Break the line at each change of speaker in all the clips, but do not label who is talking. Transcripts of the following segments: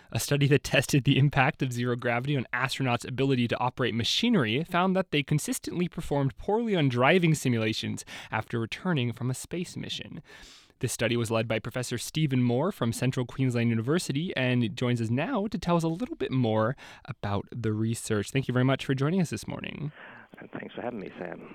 A study that tested the impact of zero gravity on astronauts' ability to operate machinery found that they consistently performed poorly on driving simulations after returning from a space mission. This study was led by Professor Stephen Moore from Central Queensland University and joins us now to tell us a little bit more about the research. Thank you very much for joining us this morning.
Thanks for having me, Sam.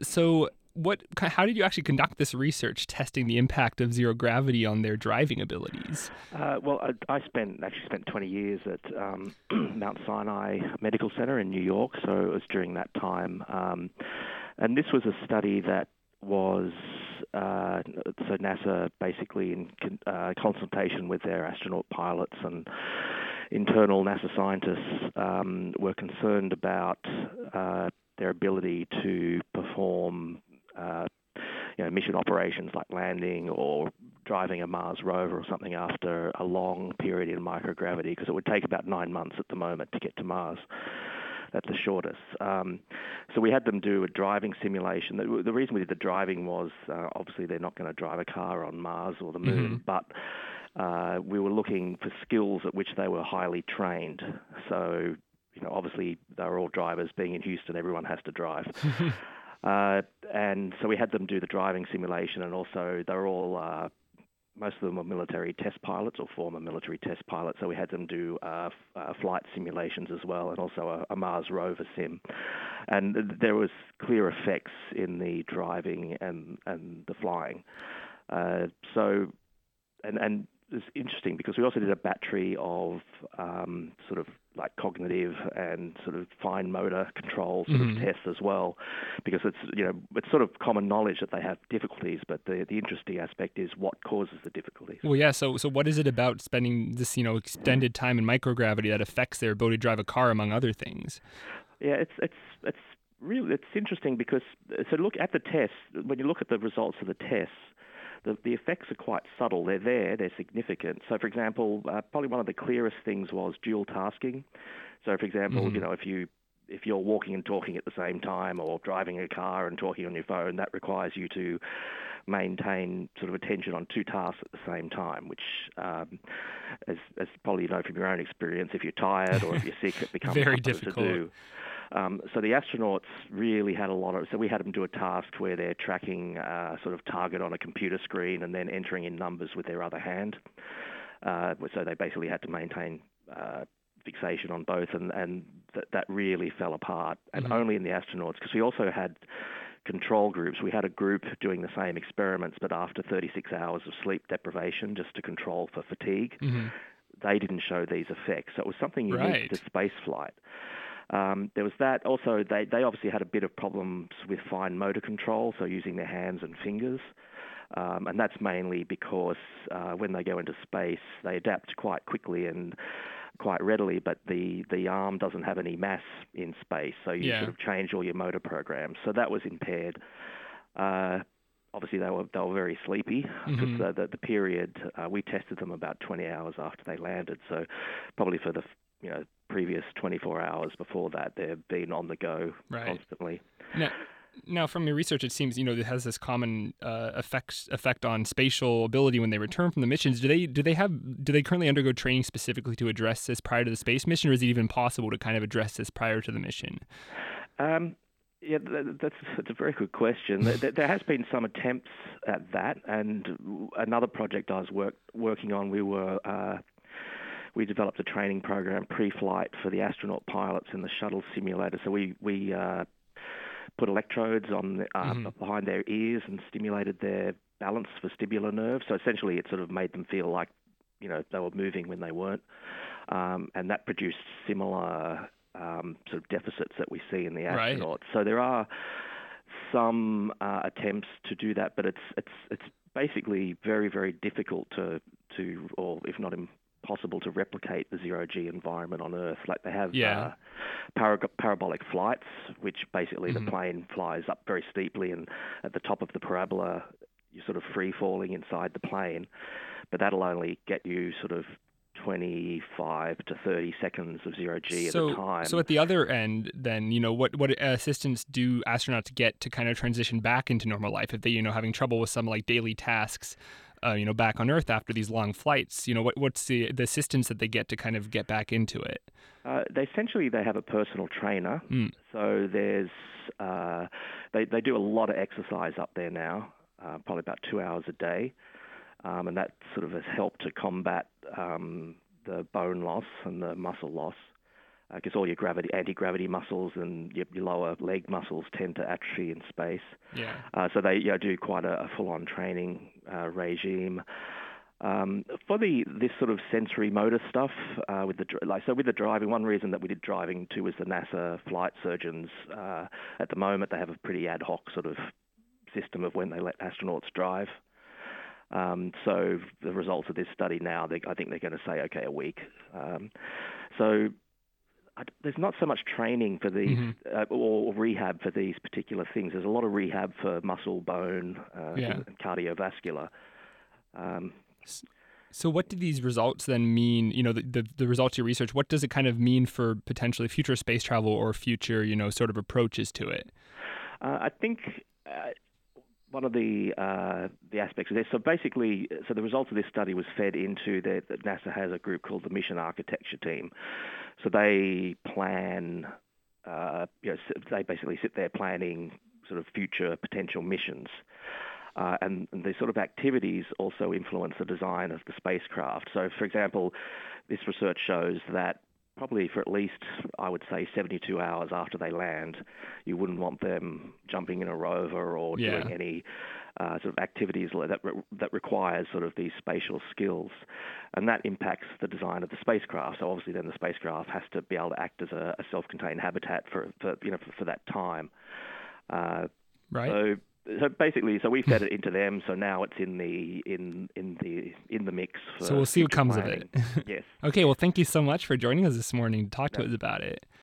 How did you actually conduct this research testing the impact of zero gravity on their driving abilities?
I spent 20 years at Mount Sinai Medical Center in New York, so it was during that time. And this was a study that was so NASA basically in consultation with their astronaut pilots and internal NASA scientists were concerned about their ability to perform mission operations like landing or driving a Mars rover or something after a long period in microgravity, because it would take about 9 months at the moment to get to Mars. At the shortest. So we had them do a driving simulation. The reason we did the driving was obviously they're not going to drive a car on Mars or the Moon, but we were looking for skills at which they were highly trained. So, obviously they were all drivers. Being in Houston, everyone has to drive. And so we had them do the driving simulation, and also they were all most of them were military test pilots or former military test pilots, so we had them do flight simulations as well, and also a Mars rover sim. And there was clear effects in the driving and the flying. And it's interesting because we also did a battery of sort of like cognitive and sort of fine motor control sort of tests as well, because it's sort of common knowledge that they have difficulties, but the interesting aspect is what causes the difficulties.
Well, yeah. So what is it about spending this extended time in microgravity that affects their ability to drive a car, among other things?
Yeah, it's really interesting because so look at the tests. When you look at the results of the tests, the effects are quite subtle. They're significant. So, for example, probably one of the clearest things was dual tasking. So, for example, if you're walking and talking at the same time, or driving a car and talking on your phone, that requires you to maintain sort of attention on two tasks at the same time, which, as probably you know from your own experience, if you're tired or if you're sick, it becomes
very
harder
difficult
to do. So the astronauts really had so we had them do a task where they're tracking sort of target on a computer screen and then entering in numbers with their other hand. So they basically had to maintain fixation on both, and that really fell apart. And only in the astronauts, because we also had control groups. We had a group doing the same experiments, but after 36 hours of sleep deprivation, just to control for fatigue. They didn't show these effects. So it was something unique to space flight. There was that. Also, they obviously had a bit of problems with fine motor control, so using their hands and fingers. And that's mainly because when they go into space, they adapt quite quickly and quite readily, but the arm doesn't have any mass in space, so you sort of change all your motor programs. So that was impaired. Obviously, they were very sleepy because the period we tested them about 20 hours after they landed. So probably for the previous 24 hours before that, they've been on the go constantly.
Now, from your research, it seems it has this common effect on spatial ability when they return from the missions. Do they currently undergo training specifically to address this prior to the space mission, or is it even possible to kind of address this prior to the mission?
Yeah, that's a very good question. There has been some attempts at that, and another project I was working on, we developed a training program pre-flight for the astronaut pilots in the shuttle simulator. So we put electrodes on behind their ears and stimulated their balance vestibular nerves. So essentially, it sort of made them feel like they were moving when they weren't, and that produced similar sort of deficits that we see in the astronauts. Right. So there are some attempts to do that, but it's basically very, very difficult to or if not impossible to replicate the zero-G environment on Earth. Like they have parabolic flights, which basically the plane flies up very steeply, and at the top of the parabola you're sort of free-falling inside the plane, but that'll only get you sort of 25 to 30 seconds of zero-G at a time.
So at the other end, then, what assistance do astronauts get to kind of transition back into normal life if they, having trouble with some like daily tasks back on Earth after these long flights? What's the assistance that they get to kind of get back into it?
They have a personal trainer. So there's they do a lot of exercise up there now, probably about 2 hours a day, and that sort of has helped to combat the bone loss and the muscle loss. Because all your anti-gravity muscles and your lower leg muscles tend to atrophy in space.
Yeah.
So they do quite a full-on training regime. For this sort of sensory motor stuff with the driving, one reason that we did driving too was the NASA flight surgeons. At the moment, they have a pretty ad hoc sort of system of when they let astronauts drive. So the results of this study now, I think they're going to say, okay, a week. So there's not so much training for these or rehab for these particular things. There's a lot of rehab for muscle, bone, and cardiovascular.
So what do these results then mean? The results of your research, what does it kind of mean for potentially future space travel or future, sort of approaches to it?
I think one of the aspects of this, so the results of this study was fed into that NASA has a group called the Mission Architecture Team. So they plan, they basically sit there planning sort of future potential missions. And the sort of activities also influence the design of the spacecraft. So, for example, this research shows that probably for at least, I would say, 72 hours after they land, you wouldn't want them jumping in a rover or doing any sort of activities that requires sort of these spatial skills. And that impacts the design of the spacecraft. So obviously then the spacecraft has to be able to act as a self-contained habitat for that time.
Right.
So basically, we fed it into them. So now it's in the mix.
So we'll see what comes of it.
Yes.
Okay. Well, thank you so much for joining us this morning to talk to us about it.